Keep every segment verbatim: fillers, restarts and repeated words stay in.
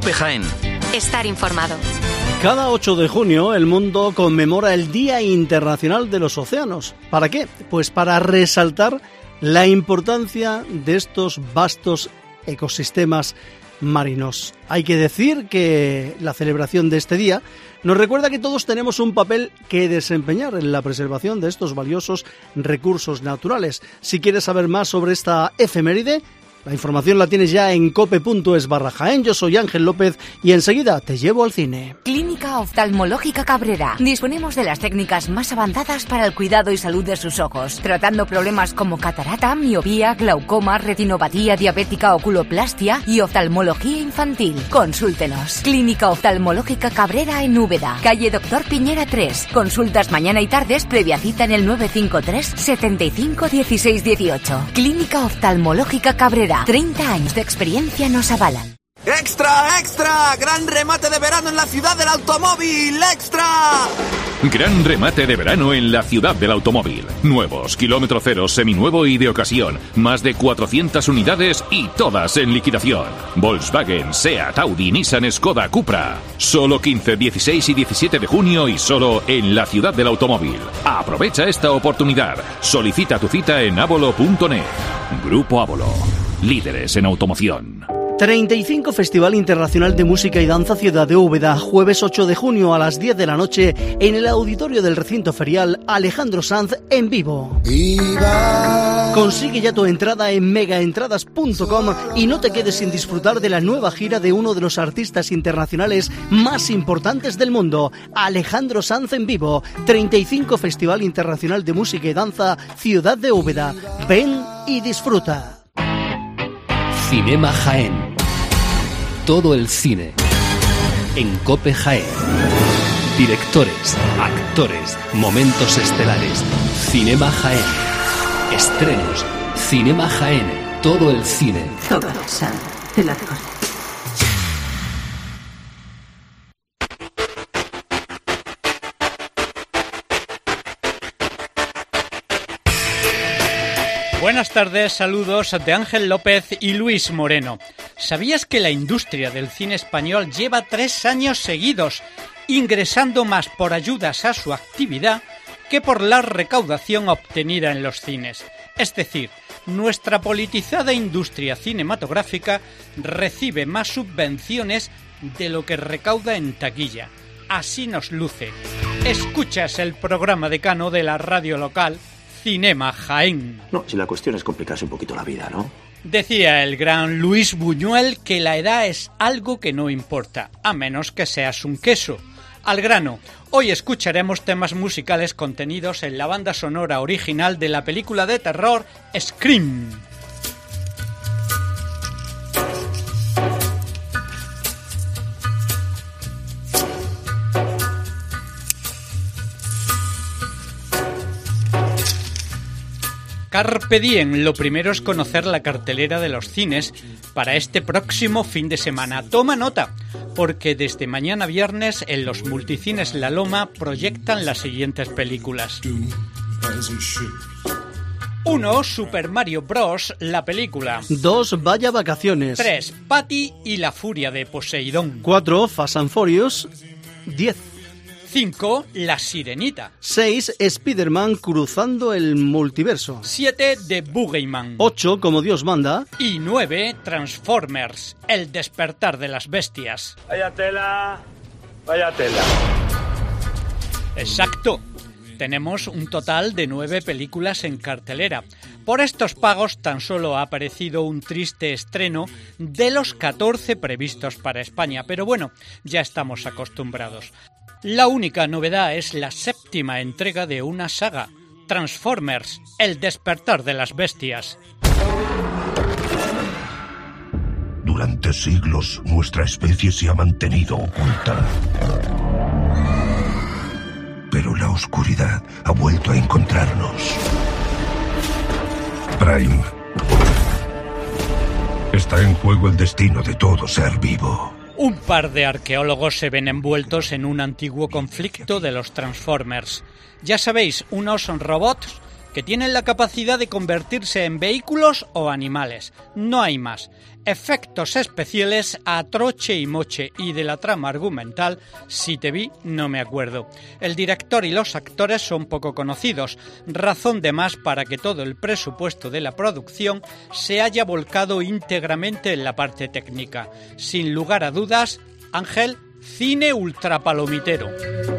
COPE Jaén. Estar informado. Cada ocho de junio el mundo conmemora el Día Internacional de los Océanos. ¿Para qué? Pues para resaltar la importancia de estos vastos ecosistemas marinos. Hay que decir que la celebración de este día nos recuerda que todos tenemos un papel que desempeñar en la preservación de estos valiosos recursos naturales. Si quieres saber más sobre esta efeméride, la información la tienes ya en cope.es barra Jaén. Yo soy Ángel López y enseguida te llevo al cine. Clínica Oftalmológica Cabrera. Disponemos de las técnicas más avanzadas para el cuidado y salud de sus ojos, tratando problemas como catarata, miopía, glaucoma, retinopatía diabética, oculoplastia y oftalmología infantil. Consúltenos. Clínica Oftalmológica Cabrera en Úbeda, calle Doctor Piñera tres. Consultas mañana y tardes previa cita en el nueve cinco tres, setenta y cinco, dieciséis dieciocho. Clínica Oftalmológica Cabrera. treinta años de experiencia nos avalan. ¡Extra, extra! ¡Gran remate de verano en la ciudad del automóvil! ¡Extra! Gran remate de verano en la ciudad del automóvil. Nuevos, kilómetro cero, seminuevo y de ocasión. Más de cuatrocientas unidades y todas en liquidación. Volkswagen, Seat, Audi, Nissan, Skoda, Cupra. Solo quince, dieciséis y diecisiete de junio y solo en la ciudad del automóvil. Aprovecha esta oportunidad. Solicita tu cita en abolo punto net. Grupo Abolo. Líderes en automoción. treinta y cinco Festival Internacional de Música y Danza Ciudad de Úbeda, jueves ocho de junio a las diez de la noche en el auditorio del recinto ferial Alejandro Sanz en vivo. Consigue ya tu entrada en megaentradas punto com y no te quedes sin disfrutar de la nueva gira de uno de los artistas internacionales más importantes del mundo, Alejandro Sanz en vivo. treinta y cinco Festival Internacional de Música y Danza Ciudad de Úbeda. Ven y disfruta. Cinema Jaén. Todo el cine en COPE Jaén. Directores, actores, momentos estelares. Cinema Jaén. Estrenos. Cinema Jaén. Todo el cine. Todo sal de la corte. Buenas tardes, saludos de Ángel López y Luis Moreno. ¿Sabías que la industria del cine español lleva tres años seguidos ingresando más por ayudas a su actividad que por la recaudación obtenida en los cines? Es decir, nuestra politizada industria cinematográfica recibe más subvenciones de lo que recauda en taquilla. Así nos luce. Escuchas el programa decano de la radio local, Cinema Jaén. No, si la cuestión es complicarse un poquito la vida, ¿no? Decía el gran Luis Buñuel que la edad es algo que no importa, a menos que seas un queso. Al grano, hoy escucharemos temas musicales contenidos en la banda sonora original de la película de terror Scream. Carpe diem, lo primero es conocer la cartelera de los cines para este próximo fin de semana. Toma nota, porque desde mañana viernes en los multicines La Loma proyectan las siguientes películas. uno. Super Mario Bros. La película. dos. Vaya vacaciones. tres. Patty y la furia de Poseidón. cuatro. Fast and Furious. diez. cinco. La Sirenita. seis. Spider-Man cruzando el multiverso. siete. The Boogeyman. ocho. Como Dios manda. Y nueve. Transformers. El despertar de las bestias. Vaya tela, vaya tela. Exacto. Tenemos un total de nueve películas en cartelera. Por estos pagos tan solo ha aparecido un triste estreno de los catorce previstos para España, pero bueno, ya estamos acostumbrados. La única novedad es la séptima entrega de una saga, Transformers, el despertar de las bestias. Durante siglos, nuestra especie se ha mantenido oculta. Pero la oscuridad ha vuelto a encontrarnos. Prime. Está en juego el destino de todo ser vivo. Un par de arqueólogos se ven envueltos en un antiguo conflicto de los Transformers. Ya sabéis, unos robots que que tienen la capacidad de convertirse en vehículos o animales. No hay más. Efectos especiales a troche y moche, y de la trama argumental, si te vi, no me acuerdo. El director y los actores son poco conocidos, razón de más para que todo el presupuesto de la producción se haya volcado íntegramente en la parte técnica. Sin lugar a dudas, Ángel, cine ultrapalomitero.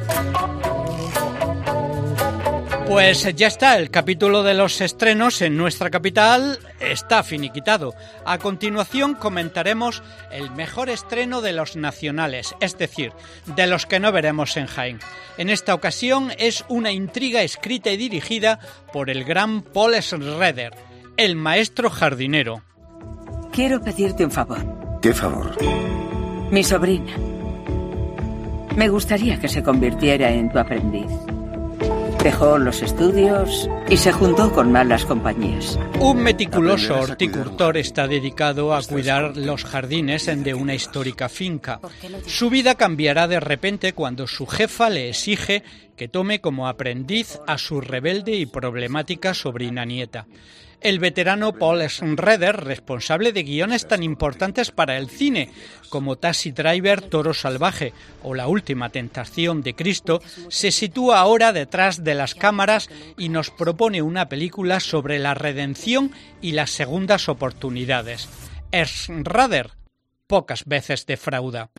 Pues ya está, el capítulo de los estrenos en nuestra capital está finiquitado. A continuación comentaremos el mejor estreno de los nacionales, es decir, de los que no veremos en Jaén. En esta ocasión es una intriga escrita y dirigida por el gran Paul Schrader, el maestro jardinero. Quiero pedirte un favor. ¿Qué favor? Mi sobrina. Me gustaría que se convirtiera en tu aprendiz. Dejó los estudios y se juntó con malas compañías. Un meticuloso horticultor está dedicado a cuidar los jardines de una histórica finca. Su vida cambiará de repente cuando su jefa le exige que tome como aprendiz a su rebelde y problemática sobrina nieta. El veterano Paul Schrader, responsable de guiones tan importantes para el cine como Taxi Driver, Toro Salvaje o La Última Tentación de Cristo, se sitúa ahora detrás de las cámaras y nos propone una película sobre la redención y las segundas oportunidades. Schrader pocas veces defrauda.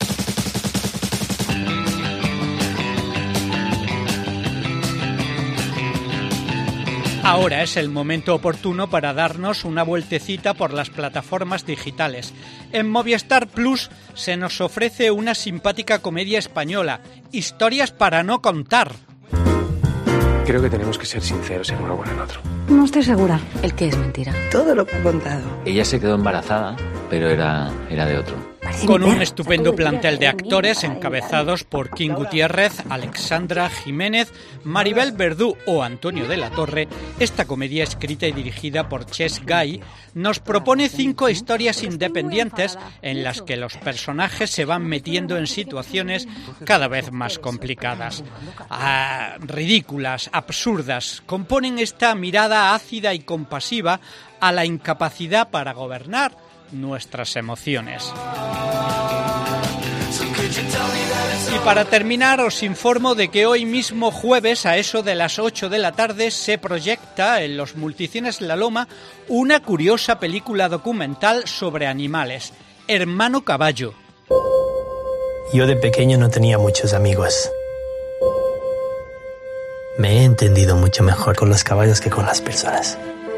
Ahora es el momento oportuno para darnos una vueltecita por las plataformas digitales. En Movistar Plus se nos ofrece una simpática comedia española, Historias para no contar. Creo que tenemos que ser sinceros en uno con el otro. No estoy segura. ¿El qué es mentira? Todo lo que ha contado. Ella se quedó embarazada, pero era, era de otro. Con un estupendo plantel de actores encabezados por Kim Gutiérrez, Alexandra Jiménez, Maribel Verdú o Antonio de la Torre, esta comedia escrita y dirigida por Ches Guy nos propone cinco historias independientes en las que los personajes se van metiendo en situaciones cada vez más complicadas. Ah, ridículas, absurdas, componen esta mirada ácida y compasiva a la incapacidad para gobernar nuestras emociones. Y para terminar os informo de que hoy mismo jueves a eso de las ocho de la tarde se proyecta en los Multicines La Loma una curiosa película documental sobre animales, Hermano Caballo. Yo de pequeño no tenía muchos amigos. Me he entendido mucho mejor con los caballos que con las personas.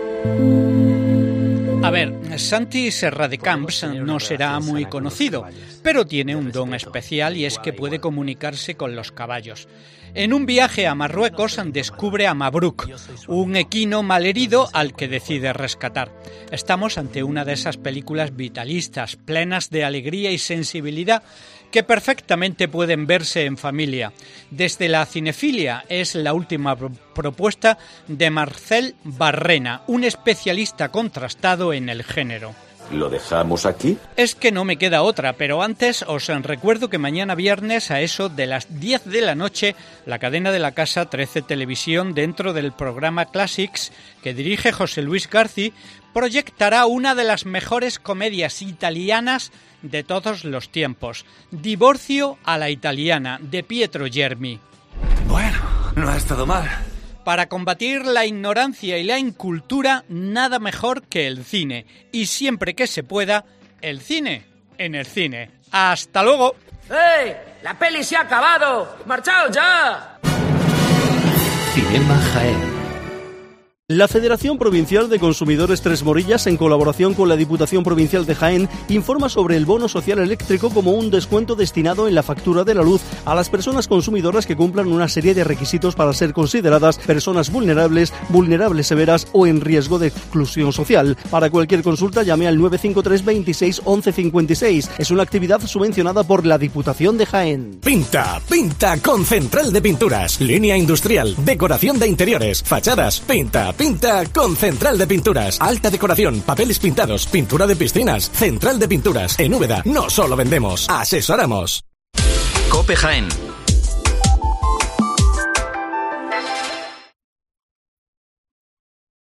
A ver, Santi Serradecamps no será muy conocido, pero tiene un don especial y es que puede comunicarse con los caballos. En un viaje a Marruecos descubre a Mabruk, un equino malherido al que decide rescatar. Estamos ante una de esas películas vitalistas, plenas de alegría y sensibilidad, que perfectamente pueden verse en familia. Desde la cinefilia es la última pro- propuesta de Marcel Barrena, un especialista contrastado en el género. ¿Lo dejamos aquí? Es que no me queda otra, pero antes os recuerdo que mañana viernes a eso de las diez de la noche, la cadena de la casa trece Televisión, dentro del programa Classics que dirige José Luis García, proyectará una de las mejores comedias italianas de todos los tiempos, Divorcio a la italiana, de Pietro Germi. Bueno, no ha estado mal. Para combatir la ignorancia y la incultura, nada mejor que el cine. Y siempre que se pueda, el cine en el cine. ¡Hasta luego! ¡Hey! ¡La peli se ha acabado! ¡Marchaos ya! Cinema Jaén. La Federación Provincial de Consumidores Tres Morillas, en colaboración con la Diputación Provincial de Jaén, informa sobre el bono social eléctrico como un descuento destinado en la factura de la luz a las personas consumidoras que cumplan una serie de requisitos para ser consideradas personas vulnerables, vulnerables severas o en riesgo de exclusión social. Para cualquier consulta llame al nueve cinco tres veintiséis once cincuenta y seis. Es una actividad subvencionada por la Diputación de Jaén. Pinta, pinta con Central de Pinturas. Línea industrial, decoración de interiores, fachadas, pinta, pinta con Central de Pinturas. Alta decoración, papeles pintados, pintura de piscinas. Central de Pinturas. En Úbeda no solo vendemos, asesoramos. COPE Jaén.